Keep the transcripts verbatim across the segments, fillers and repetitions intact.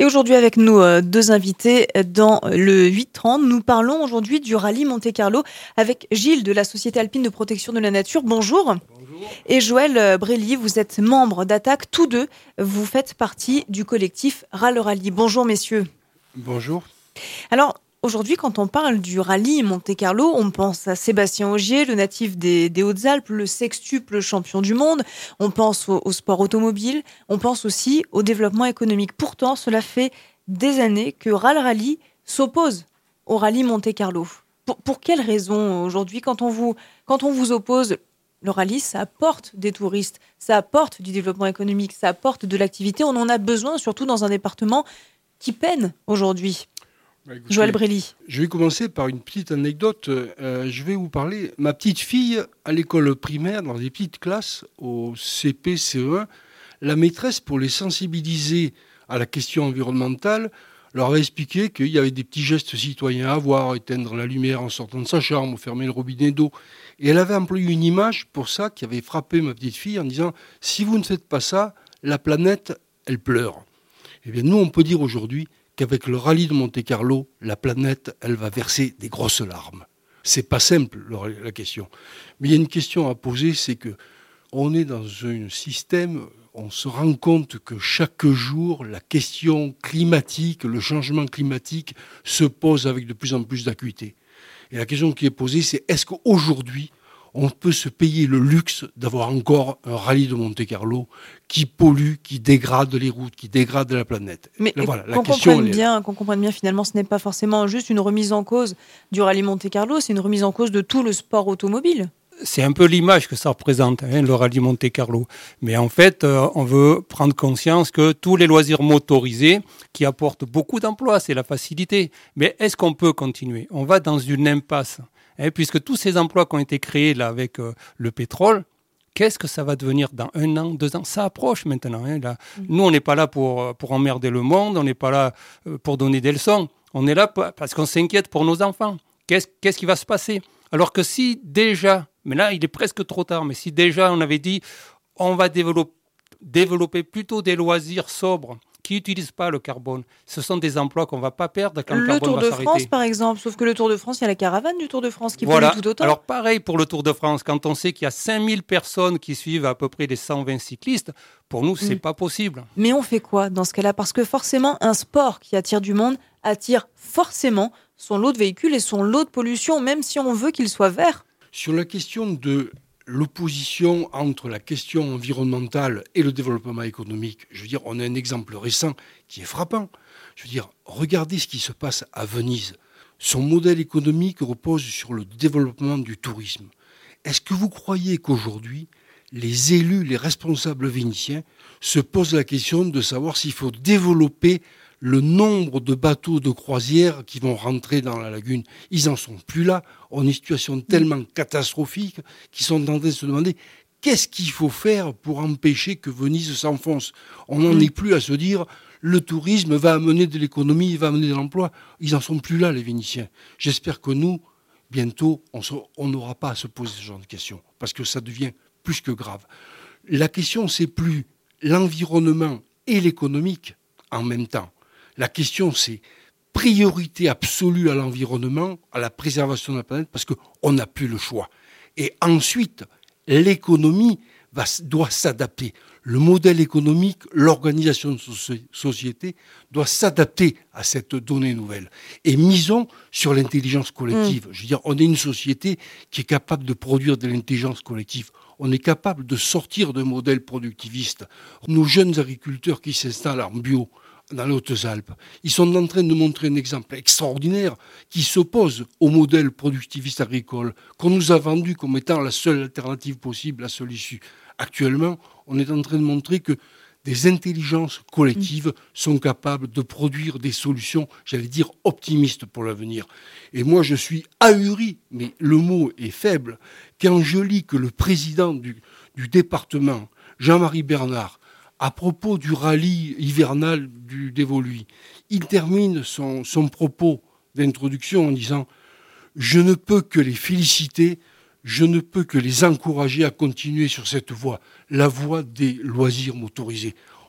Et aujourd'hui avec nous, euh, deux invités dans le huit trente. Nous parlons aujourd'hui du rallye Monte-Carlo avec Gilles de la Société Alpine de Protection de la Nature. Bonjour. Bonjour. Et Joël Brély, vous êtes membre d'Attaque. Tous deux, vous faites partie du collectif Rall Rallye. Bonjour messieurs. Bonjour. Alors, aujourd'hui, quand on parle du rallye Monte-Carlo, on pense à Sébastien Ogier, le natif des, des Hautes-Alpes, le sextuple champion du monde. On pense au, au sport automobile. On pense aussi au développement économique. Pourtant, cela fait des années que Rall Rallye s'oppose au rallye Monte-Carlo. Pour, pour quelles raisons aujourd'hui, quand on vous, quand on vous oppose, le rallye, ça apporte des touristes, ça apporte du développement économique, ça apporte de l'activité. On en a besoin, surtout dans un département qui peine aujourd'hui. Bah, écoutez, Joël Brély. Je vais commencer par une petite anecdote. Euh, je vais vous parler. Ma petite fille, à l'école primaire, dans des petites classes, au C P, C E un, la maîtresse, pour les sensibiliser à la question environnementale, leur avait expliqué qu'il y avait des petits gestes citoyens à avoir, éteindre la lumière en sortant de sa chambre, fermer le robinet d'eau. Et elle avait employé une image pour ça qui avait frappé ma petite fille en disant « Si vous ne faites pas ça, la planète, elle pleure ». Eh bien, nous, on peut dire aujourd'hui qu'avec le rallye de Monte-Carlo, la planète, elle va verser des grosses larmes. C'est pas simple, la question. Mais il y a une question à poser, c'est que on est dans un système, on se rend compte que chaque jour, la question climatique, le changement climatique se pose avec de plus en plus d'acuité. Et la question qui est posée, c'est est-ce qu'aujourd'hui, on peut se payer le luxe d'avoir encore un rallye de Monte-Carlo qui pollue, qui dégrade les routes, qui dégrade la planète. Mais là, voilà, la qu'on, question, comprenne bien, qu'on comprenne bien, finalement, ce n'est pas forcément juste une remise en cause du rallye Monte-Carlo, c'est une remise en cause de tout le sport automobile. C'est un peu l'image que ça représente, hein, le rallye Monte-Carlo. Mais en fait, euh, on veut prendre conscience que tous les loisirs motorisés, qui apportent beaucoup d'emplois, c'est la facilité. Mais est-ce qu'on peut continuer ? On va dans une impasse. Hein, puisque tous ces emplois qui ont été créés là, avec euh, le pétrole, qu'est-ce que ça va devenir dans un an, deux ans ? Ça approche maintenant. Hein, là. Mmh. Nous, on n'est pas là pour, pour emmerder le monde, on n'est pas là euh, pour donner des leçons. On est là pour, parce qu'on s'inquiète pour nos enfants. Qu'est-ce, qu'est-ce qui va se passer ? Alors que si déjà, mais là, il est presque trop tard, mais si déjà on avait dit on va développer, développer plutôt des loisirs sobres, qui n'utilisent pas le carbone. Ce sont des emplois qu'on ne va pas perdre quand le, le carbone va s'arrêter. Le Tour de France, par exemple, sauf que le Tour de France, il y a la caravane du Tour de France qui voilà. pollue tout autant. Alors pareil pour le Tour de France, quand on sait qu'il y a cinq mille personnes qui suivent à peu près les cent vingt cyclistes, pour nous, ce n'est mmh. pas possible. Mais on fait quoi dans ce cas-là ? Parce que forcément, un sport qui attire du monde attire forcément son lot de véhicules et son lot de pollution, même si on veut qu'il soit vert. Sur la question de l'opposition entre la question environnementale et le développement économique, je veux dire, on a un exemple récent qui est frappant. Je veux dire, regardez ce qui se passe à Venise. Son modèle économique repose sur le développement du tourisme. Est-ce que vous croyez qu'aujourd'hui, les élus, les responsables vénitiens se posent la question de savoir s'il faut développer le nombre de bateaux de croisière qui vont rentrer dans la lagune? Ils n'en sont plus là. On est une situation tellement catastrophique qu'ils sont en train de se demander qu'est-ce qu'il faut faire pour empêcher que Venise s'enfonce. On n'en est plus à se dire le tourisme va amener de l'économie, va amener de l'emploi. Ils n'en sont plus là, les Vénitiens. J'espère que nous, bientôt, on n'aura pas à se poser ce genre de questions parce que ça devient plus que grave. La question, c'est plus l'environnement et l'économique en même temps. La question, c'est priorité absolue à l'environnement, à la préservation de la planète, parce qu'on n'a plus le choix. Et ensuite, l'économie va, doit s'adapter. Le modèle économique, l'organisation de société doit s'adapter à cette donnée nouvelle. Et misons sur l'intelligence collective. Mmh. Je veux dire, on est une société qui est capable de produire de l'intelligence collective. On est capable de sortir d'un modèle productiviste. Nos jeunes agriculteurs qui s'installent en bio, dans les Hautes-Alpes, ils sont en train de montrer un exemple extraordinaire qui s'oppose au modèle productiviste agricole qu'on nous a vendu comme étant la seule alternative possible, la seule issue. Actuellement, on est en train de montrer que des intelligences collectives mmh. sont capables de produire des solutions, j'allais dire, optimistes pour l'avenir. Et moi, je suis ahuri, mais le mot est faible, quand je lis que le président du, du département, Jean-Marie Bernard, à propos du rallye hivernal du Dévoluy, il termine son, son propos d'introduction en disant « Je ne peux que les féliciter, je ne peux que les encourager à continuer sur cette voie, la voie des loisirs motorisés. »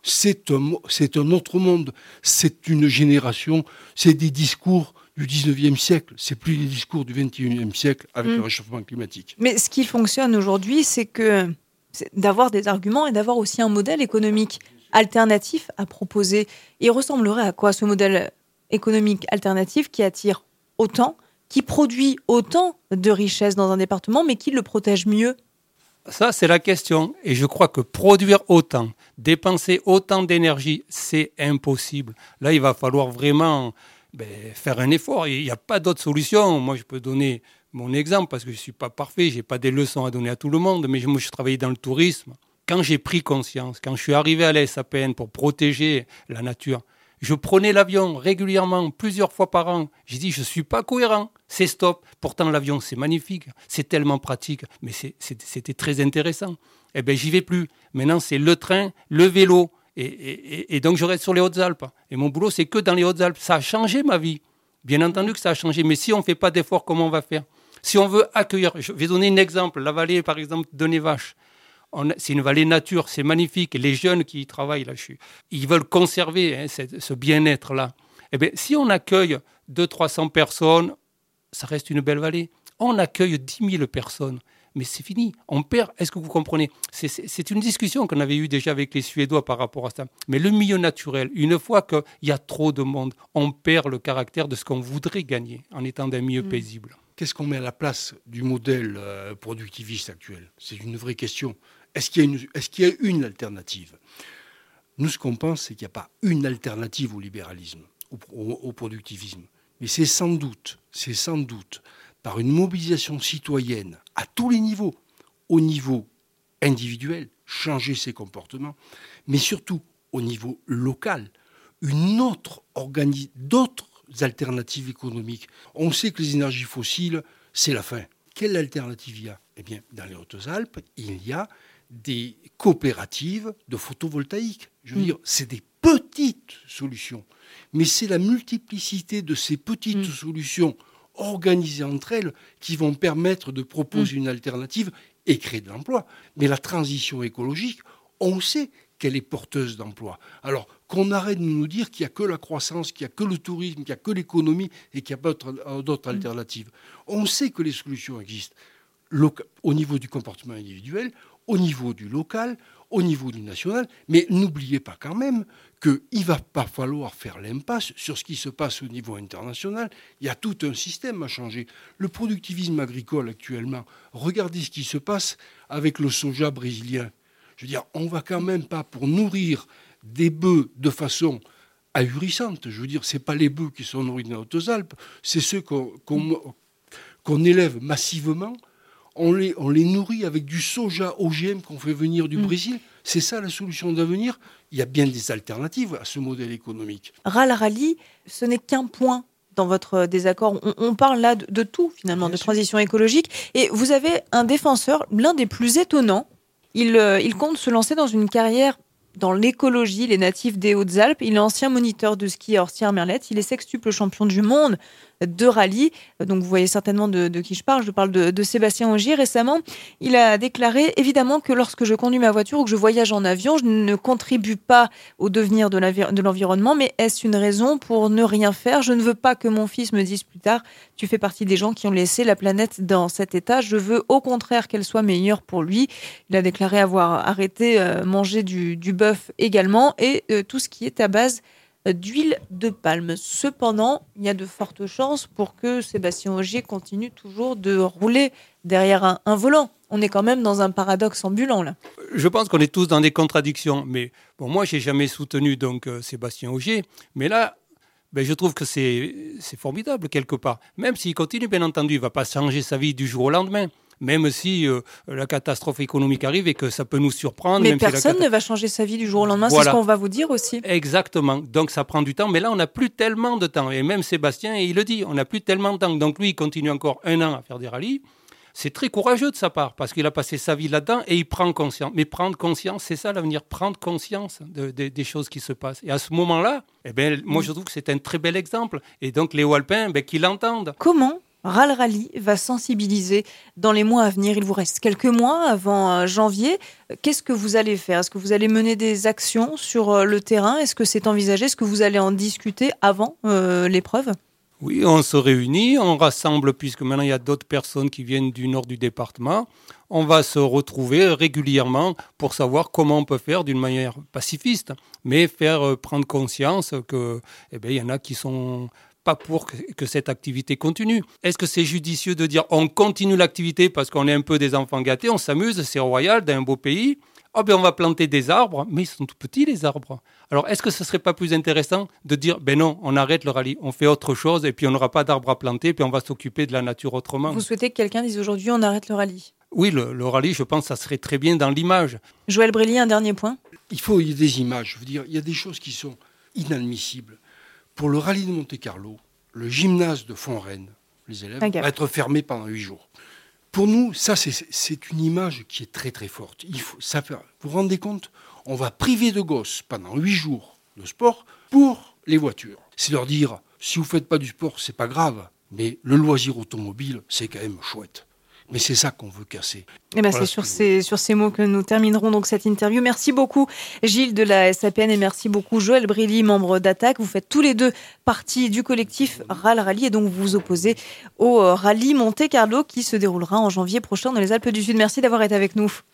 c'est un, c'est un autre monde, c'est une génération, c'est des discours du dix-neuvième siècle, c'est plus les discours du vingt et unième siècle avec mmh. le réchauffement climatique. Mais ce qui fonctionne aujourd'hui, c'est que c'est d'avoir des arguments et d'avoir aussi un modèle économique alternatif à proposer. Il ressemblerait à quoi ce modèle économique alternatif qui attire autant, qui produit autant de richesses dans un département, mais qui le protège mieux? Ça, c'est la question. Et je crois que produire autant, dépenser autant d'énergie, c'est impossible. Là, il va falloir vraiment ben, faire un effort. Il n'y a pas d'autre solution. Moi, je peux donner mon exemple parce que je ne suis pas parfait. Je n'ai pas des leçons à donner à tout le monde. Mais moi, je travaillais dans le tourisme. Quand j'ai pris conscience, quand je suis arrivé à la S A P N pour protéger la nature, je prenais l'avion régulièrement, plusieurs fois par an. J'ai dit, je ne suis pas cohérent. C'est stop. Pourtant, l'avion, c'est magnifique. C'est tellement pratique. Mais c'est, c'est, c'était très intéressant. Eh bien, j'y vais plus. Maintenant, c'est le train, le vélo. Et, et, et donc, je reste sur les Hautes-Alpes. Et mon boulot, c'est que dans les Hautes-Alpes. Ça a changé ma vie. Bien entendu que ça a changé. Mais si on ne fait pas d'efforts, comment on va faire? Si on veut accueillir... Je vais donner un exemple. La vallée, par exemple, de Névache. On, c'est une vallée nature, c'est magnifique. Les jeunes qui y travaillent, là, je suis, ils veulent conserver hein, cette, ce bien-être-là. Eh bien, si on accueille deux cents à trois cents personnes, ça reste une belle vallée. On accueille dix mille personnes. Mais c'est fini, on perd. Est-ce que vous comprenez? c'est, c'est, c'est une discussion qu'on avait eue déjà avec les Suédois par rapport à ça. Mais le milieu naturel, une fois qu'il y a trop de monde, on perd le caractère de ce qu'on voudrait gagner en étant d'un milieu mmh. paisible. Qu'est-ce qu'on met à la place du modèle euh, productiviste actuel? C'est une vraie question. Est-ce qu'il y a une, est-ce qu'il y a une alternative? Nous, ce qu'on pense, c'est qu'il n'y a pas une alternative au libéralisme, au, au, au productivisme. Mais c'est sans doute, c'est sans doute par une mobilisation citoyenne à tous les niveaux, au niveau individuel, changer ses comportements, mais surtout au niveau local, une autre organi- d'autres alternatives économiques. On sait que les énergies fossiles, c'est la fin. Quelle alternative il y a? Eh bien, dans les Hautes-Alpes, il y a des coopératives de photovoltaïque. Je veux mmh. dire, c'est des petites solutions. Mais c'est la multiplicité de ces petites mmh. solutions organisées entre elles qui vont permettre de proposer mmh. une alternative et créer de l'emploi. Mais la transition écologique, on sait qu'elle est porteuse d'emploi. Alors, qu'on arrête de nous dire qu'il n'y a que la croissance, qu'il n'y a que le tourisme, qu'il n'y a que l'économie et qu'il n'y a pas d'autres, d'autres mmh. alternatives. On sait que les solutions existent loca- au niveau du comportement individuel, au niveau du local, au niveau du national, mais n'oubliez pas quand même qu'il ne va pas falloir faire l'impasse sur ce qui se passe au niveau international. Il y a tout un système à changer. Le productivisme agricole actuellement, regardez ce qui se passe avec le soja brésilien. Je veux dire, on ne va quand même pas pour nourrir des bœufs de façon ahurissante. Je veux dire, ce n'est pas les bœufs qui sont nourris dans les Hautes-Alpes, c'est ceux qu'on, qu'on, qu'on élève massivement. On les, on les nourrit avec du soja O G M qu'on fait venir du mmh. Brésil. C'est ça la solution d'avenir. Il y a bien des alternatives à ce modèle économique. Ral-Rally, ce n'est qu'un point dans votre désaccord. On, on parle là de, de tout, finalement, bien de sûr. Transition écologique. Et vous avez un défenseur, l'un des plus étonnants. Il, euh, il compte se lancer dans une carrière dans l'écologie, les natifs des Hautes-Alpes. Il est ancien moniteur de ski à Orsières-Merlette. Il est sextuple champion du monde de rallye. Donc vous voyez certainement de, de qui je parle. Je parle de, de Sébastien Ogier. Récemment, il a déclaré évidemment que lorsque je conduis ma voiture ou que je voyage en avion, je ne contribue pas au devenir de, de l'environnement. Mais est-ce une raison pour ne rien faire? Je ne veux pas que mon fils me dise plus tard « Tu fais partie des gens qui ont laissé la planète dans cet état. Je veux au contraire qu'elle soit meilleure pour lui. » Il a déclaré avoir arrêté euh, manger du, du bœuf également et euh, tout ce qui est à base d'huile de palme. Cependant, il y a de fortes chances pour que Sébastien Ogier continue toujours de rouler derrière un, un volant. On est quand même dans un paradoxe ambulant, là. Je pense qu'on est tous dans des contradictions. Mais bon, moi, je n'ai jamais soutenu donc, euh, Sébastien Ogier. Mais là, ben, je trouve que c'est, c'est formidable, quelque part. Même s'il continue, bien entendu, il ne va pas changer sa vie du jour au lendemain. Même si euh, la catastrophe économique arrive et que ça peut nous surprendre. Mais même personne si la cata... ne va changer sa vie du jour au lendemain, voilà. C'est ce qu'on va vous dire aussi. Exactement, donc ça prend du temps, mais là on n'a plus tellement de temps. Et même Sébastien, il le dit, on n'a plus tellement de temps. Donc lui, il continue encore un an à faire des rallyes. C'est très courageux de sa part, parce qu'il a passé sa vie là-dedans et il prend conscience. Mais prendre conscience, c'est ça l'avenir, prendre conscience de, de, des choses qui se passent. Et à ce moment-là, eh ben, moi je trouve que c'est un très bel exemple. Et donc les Haut-Alpins, ben, qu'ils l'entendent. Comment Ral Rally va sensibiliser dans les mois à venir. Il vous reste quelques mois avant janvier. Qu'est-ce que vous allez faire? Est-ce que vous allez mener des actions sur le terrain? Est-ce que c'est envisagé? Est-ce que vous allez en discuter avant euh, l'épreuve? Oui, on se réunit, on rassemble, puisque maintenant il y a d'autres personnes qui viennent du nord du département. On va se retrouver régulièrement pour savoir comment on peut faire d'une manière pacifiste, mais faire prendre conscience que, eh bien, il y en a qui sont pas pour que, que cette activité continue. Est-ce que c'est judicieux de dire on continue l'activité parce qu'on est un peu des enfants gâtés, on s'amuse, c'est royal, dans un beau pays? Oh ben on va planter des arbres, mais ils sont tout petits les arbres. Alors est-ce que ce ne serait pas plus intéressant de dire ben non, on arrête le rallye, on fait autre chose et puis on n'aura pas d'arbres à planter, puis on va s'occuper de la nature autrement? Vous souhaitez que quelqu'un dise aujourd'hui on arrête le rallye? Oui, le, le rallye, je pense que ça serait très bien dans l'image. Joël Brély, un dernier point. Il faut il y a des images, je veux dire, il y a des choses qui sont inadmissibles. Pour le rallye de Monte-Carlo, le gymnase de Font-Rennes, les élèves, va être fermé pendant huit jours. Pour nous, ça, c'est, c'est une image qui est très, très forte. Il faut, ça fait, vous vous rendez compte? On va priver de gosses pendant huit jours de sport pour les voitures. C'est leur dire, si vous ne faites pas du sport, c'est pas grave, mais le loisir automobile, c'est quand même chouette. Mais c'est ça qu'on veut casser. Eh ben voilà, c'est sur ces, sur ces mots que nous terminerons donc cette interview. Merci beaucoup Gilles de la S A P N et merci beaucoup Joël Brély, membre d'Attaque. Vous faites tous les deux partie du collectif Ral Rally et donc vous vous opposez au rallye Monte-Carlo qui se déroulera en janvier prochain dans les Alpes du Sud. Merci d'avoir été avec nous.